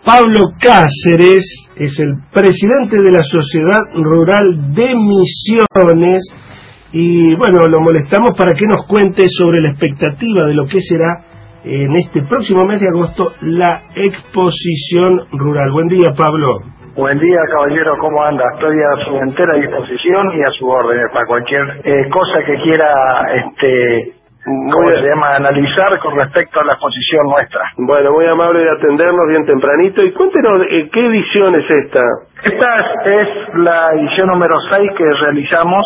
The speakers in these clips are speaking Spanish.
Pablo Cáceres es el presidente de la Sociedad Rural de Misiones y bueno, lo molestamos para que nos cuente sobre la expectativa de lo que será en este próximo mes de agosto la exposición rural. Buen día, Pablo. Buen día, caballero, ¿cómo anda? Estoy a su entera disposición y a su orden para cualquier cosa que quiera analizar con respecto a la exposición nuestra. Bueno, muy amable de atendernos bien tempranito. Y cuéntenos, ¿qué edición es esta? Esta es la edición número 6 que realizamos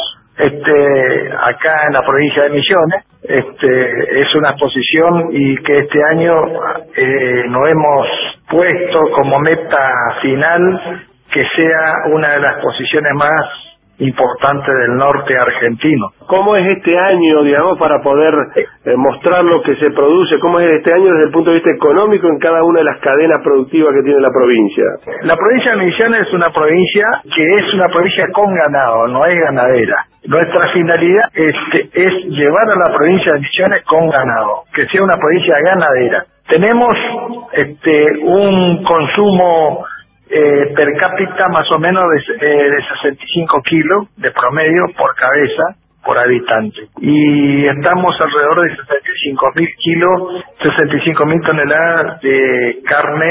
acá en la provincia de Misiones. Es una exposición y que este año nos hemos puesto como meta final que sea una de las exposiciones más importante del norte argentino. ¿Cómo es este año, digamos, para poder mostrar lo que se produce? ¿Cómo es este año desde el punto de vista económico en cada una de las cadenas productivas que tiene la provincia? La provincia de Misiones es una provincia que es una provincia con ganado, no es ganadera. Nuestra finalidad es llevar a la provincia de Misiones con ganado, que sea una provincia ganadera. Tenemos un consumo per cápita más o menos de 65 kilos de promedio por cabeza, por habitante. Y estamos alrededor de 65.000 kilos, 65.000 toneladas de carne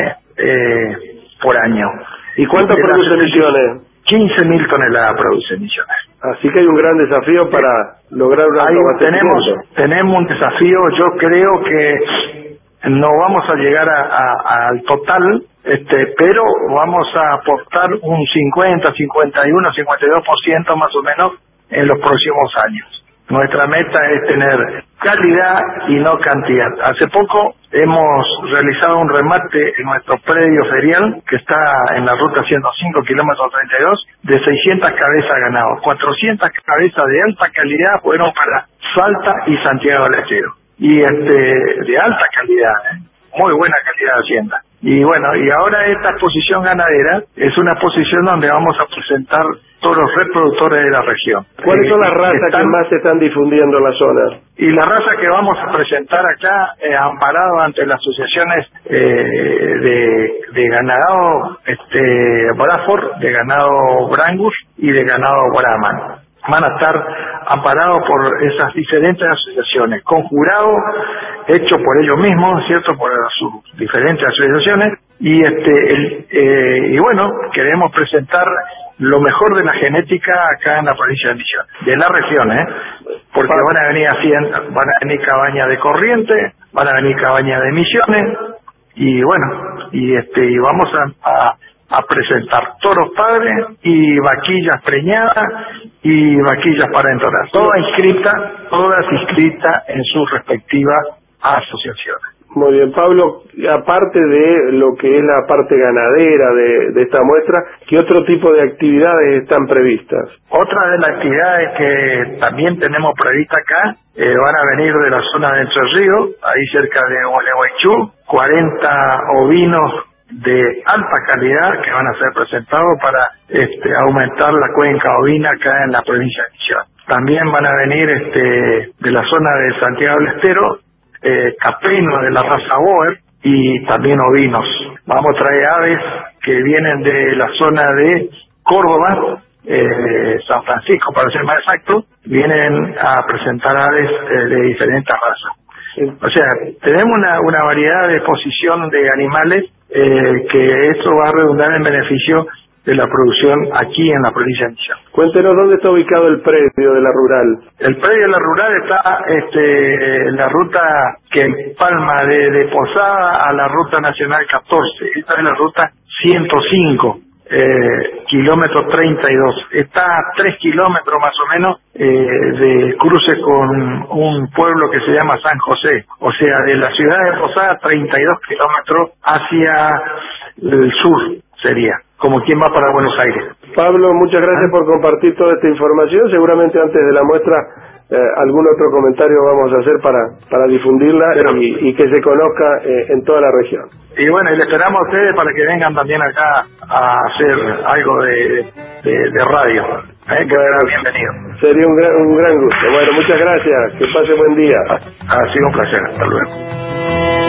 por año. ¿Y cuánto produce Misiones? 15.000 toneladas produce Misiones. Así que hay un gran desafío para lograr un abastecimiento. Tenemos un desafío, yo creo que no vamos a llegar al total, pero vamos a aportar un 50, 51, 52% más o menos en los próximos años. Nuestra meta es tener calidad y no cantidad. Hace poco hemos realizado un remate en nuestro predio ferial, que está en la ruta 105, kilómetro 32, de 600 cabezas ganado. 400 cabezas de alta calidad fueron para Salta y Santiago del Estero. Y de alta calidad, muy buena calidad de hacienda. Y bueno, y ahora esta exposición ganadera es una exposición donde vamos a presentar todos los reproductores de la región. ¿Cuáles son las razas que más se están difundiendo en la zona? Y la raza que vamos a presentar acá, amparado ante las asociaciones de ganado Braford, de ganado Brangus y de ganado Brahman. Van a estar amparados por esas diferentes asociaciones, con jurado hecho por ellos mismos, ¿cierto?, por sus diferentes asociaciones, y bueno, queremos presentar lo mejor de la genética acá en la provincia de Misiones, de la región, porque van a venir cabañas de Corrientes, van a venir cabañas de Misiones, y bueno, y vamos a presentar toros padres y vaquillas preñadas y vaquillas para entonar, todas inscritas en sus respectivas asociaciones. Muy bien, Pablo, aparte de lo que es la parte ganadera de esta muestra, ¿qué otro tipo de actividades están previstas? Otra de las actividades que también tenemos prevista acá, van a venir de la zona de Entre Ríos, ahí cerca de Gualeguaychú, 40 ovinos de alta calidad que van a ser presentados para aumentar la cuenca ovina acá en la provincia de Misiones. También van a venir de la zona de Santiago del Estero, caprinos de la raza Boer y también ovinos. Vamos a traer aves que vienen de la zona de Córdoba, San Francisco para ser más exacto, vienen a presentar aves de diferentes razas. O sea, tenemos una variedad de exposición de animales que esto va a redundar en beneficio de la producción aquí en la provincia de Misiones. Cuéntenos dónde está ubicado el predio de la rural. El predio de la rural está en la ruta que empalma de Posada a la ruta nacional 14. Esta es la ruta 105, kilómetro 32. Está a 3 kilómetros más o menos de cruce con un pueblo que se llama San José. O sea, de la ciudad de Posada 32 kilómetros hacia el sur sería, como quien va para Buenos Aires. Pablo, muchas gracias por compartir toda esta información. Seguramente antes de la muestra algún otro comentario vamos a hacer para difundirla y que se conozca en toda la región. Y bueno, y le esperamos a ustedes para que vengan también acá a hacer algo de radio. Que será bienvenido. Sería un gran gusto. Bueno, muchas gracias. Que pase buen día. Ha sido un placer. Hasta luego.